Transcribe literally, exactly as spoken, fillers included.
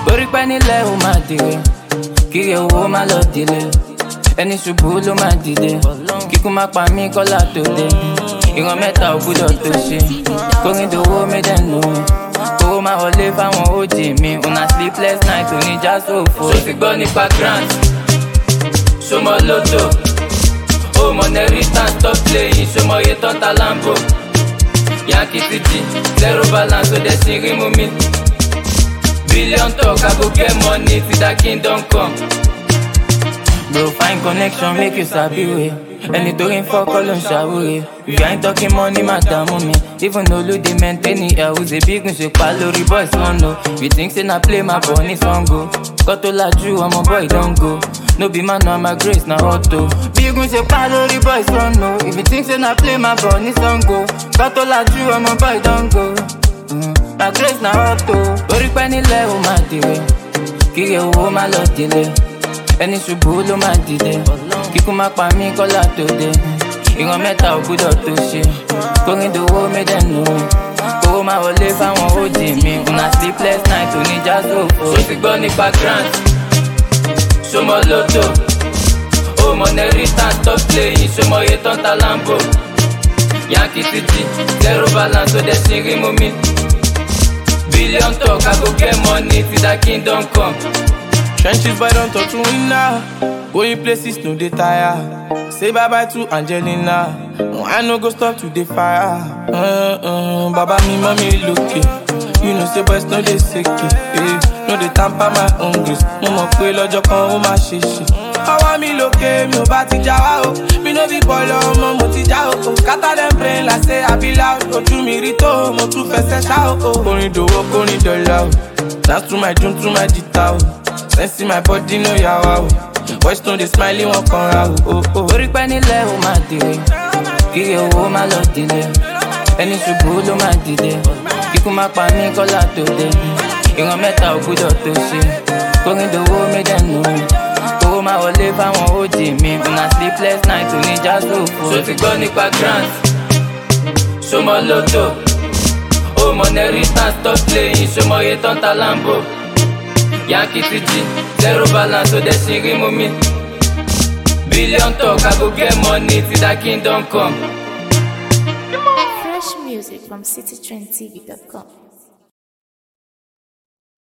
Orí pẹ́ nílẹ̀ ó máa dìre, kíre owó má lọ dìle. Ẹni ṣubú ló máa dìde, kíkú má pa mí kọ́lá tó dé. Ìran mẹ́ta ò gbúdọ̀ tó ṣe, kórin dòwó méjì nù mí. Owó máa wọlé fáwọn òjì mi, una sleepless night oníjà sófo. Ṣó ti gbọ́ nípa grant, ṣó mọ lóto. Ó mọ nẹ́rítàn stop playing, ṣó mọ iye tọ́ta Lambo. Yankee City, zero balance, so dẹ̀ ṣì rí mú mi. Billion talk, I go get money till that kingdom come. Bro, find connection, make you sabi way. Any doing for column shawure. If you ain't talking money, matter me. Even though you dey maintain it, I was a big one, shake palori boys, one no. You think say na play my bunny song go. Got to la ju, I'm a boy, don't go. No be man, no my grace, na auto. Big one, shake palori boys, one no. If you think say na play my bunny song go. Got to la ju, I'm a boy, don't go. Mm, my grace, na auto. Orí pẹ́ nílẹ̀ ó máa dìre, kíre owó má lọ dìle. Ẹni ṣubú ló máa dìde, kíkú má pa mí kọ́lá tó dé. Ìran mẹ́ta ò gbúdọ̀ tó ṣe, kórin dòwó méjì nù mí. Owó máa wọlé fáwọn òjì mi, una sleepless night oníjà sófo. Ṣó ti gbọ́ nípa grant, ṣó mọ lóto. Ó mọ nẹ́rítàn stop playing, ṣó mọ iye tọ́ta Lambo. Yankee City, zero balance, so dẹ̀ ṣì rí mú mi. Billion talk, I go get money till that kingdom come. Trenches boy don't talk to me now. Going places no dey tire. Say bye bye to Angelina. No, I no go stop to the fire. Uh, uh, Baba me mommy look it. You know say boys no dey sick it. Eh, no dey tamper my own grace. Mo mọ̀ pé lọ́jọ́ kan ó máa ṣe ṣe. Ọwọ́ mi lókè mi ò bá ti já wá o. Mi no be bọ́ọ̀lù ọmọ mo ti já o. Scatter them brain like say I be loud. Ojú mi rí tó mo tún fẹsẹ̀ ṣá o. Kórin dòwó kórin dọ̀là o. Dance to my tune to my guitar o. Sense my body no yawa o. Boys don't dey smile wọn kan ra o. Orí pẹ́ nílẹ̀ ó máa dìre, kíre owó má lọ dìle. Ẹni ṣubú ló máa dìde, kíkú má pa mí kọ́lá tó dé. Ìran mẹ́ta ò gbúdọ̀ tó ṣe, kórin dòwó méjì nù mí. Owó máa wọlé fáwọn òjì mi, una sleepless night oníjà sófo. Ṣó ti gbọ́ nípa grant, ṣó mọ lóto. Ó mọ nẹ́rítàn stop playing, ṣó mọ iye tọ́ta Lambo. Yankee City, zero balance, so dẹ̀ ṣì rí mú mi. Billion talk, I go get money till that kingdom come. Fresh music from city trend t v dot com.